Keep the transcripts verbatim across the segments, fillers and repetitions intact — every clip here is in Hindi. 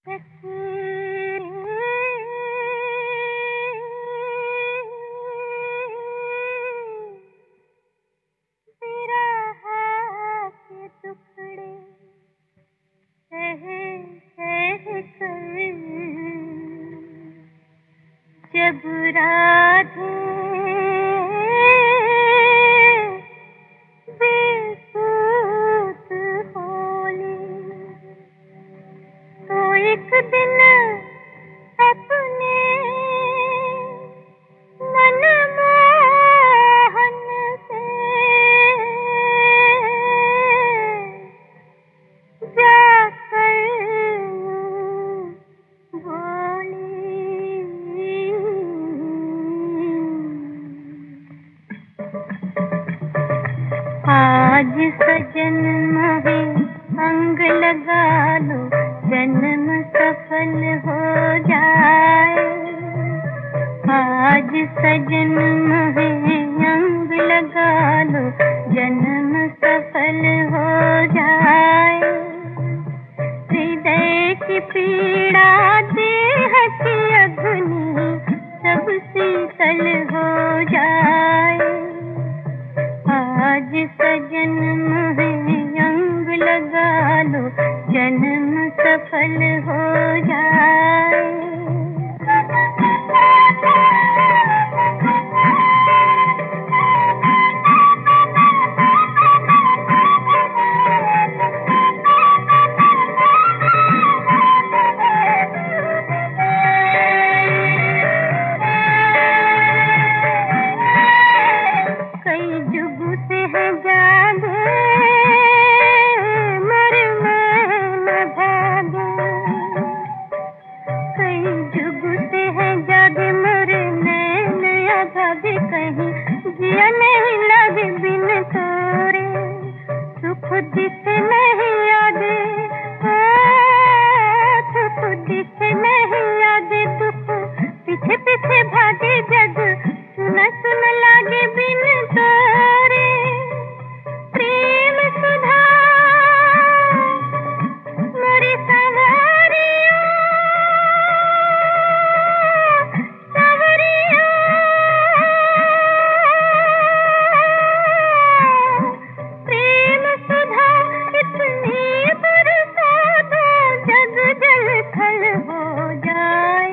जब राधे बेसूत होली तो एक दिन अपने मनमोहन से जाकर आज सजन मोहे अंग लगा लो, जन्म सफल हो जाए। आज सजन मोहे अंग लगा लो, जन्म सफल हो जाए। हृदय की पीड़ा देह की अग्नि सब शीतल हो जाए। आज सजन मोहे अंग लगा लो, जन्म सफल हो जाए। कई जुग से है जागे मर में न भागे, कई जुग से है जागे मर नैन या भागे। कहीं जिया नहीं लगे बिन तोरे, सुख दिखे नहीं यादे, सुख दिखे नहीं यादे। दुख पीछे पीछे भागे जग सुन सुन लागे बिन तोरे। प्रेम सुधा मोरी सवारिया सवरिया, प्रेम सुधा इतनी बरसा दो जग जल थल हो जाए।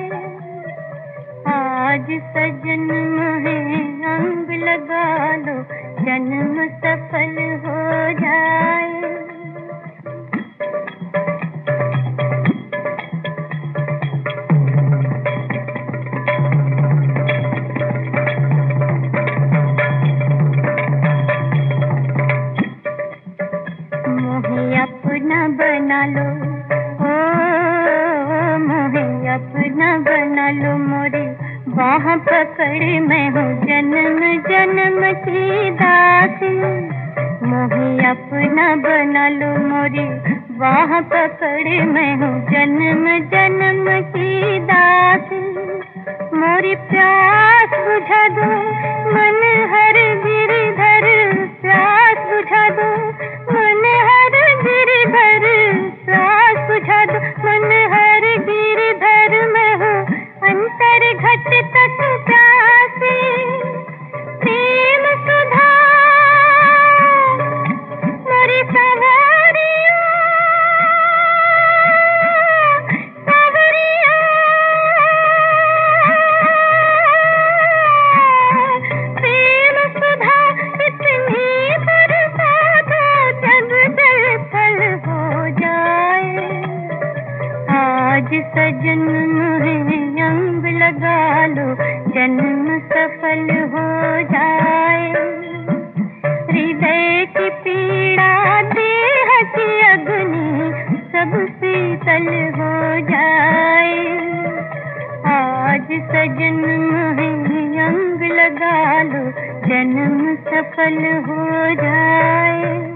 आज सजन मोहे अंग लगा लो, जन्म सफल हो जाए। मोहे अपना बना लो, ओ मोहे अपना बना लो। मोरी बाह पकड़ मैं हूँ जन्म जन्म की दासी। मोहे अपना बना लो, मोरी बाह पकड़ मैं हूँ जन्म जन्म की दासी। मोरी प्यास बुझा दो मन हर गिरधर, प्यास बुझा दो मन हर गिरधर, प्यास बुझा दो मन हर गिरधर। मैं हूँ अंतर घट तक प्यासी। प्रेम सुधा मोरी सवारिया सवरिया, प्रेम सुधा इतनी बरसा दो जग जल थल हो जाए। आज सजन मोहे अंग लगा लो, जन्म सफल हो जाए। हृदय की पीड़ा देह की अग्नि सब शीतल हो जाए। आज सजन मोहे अंग लगा लो, जन्म सफल हो जाए।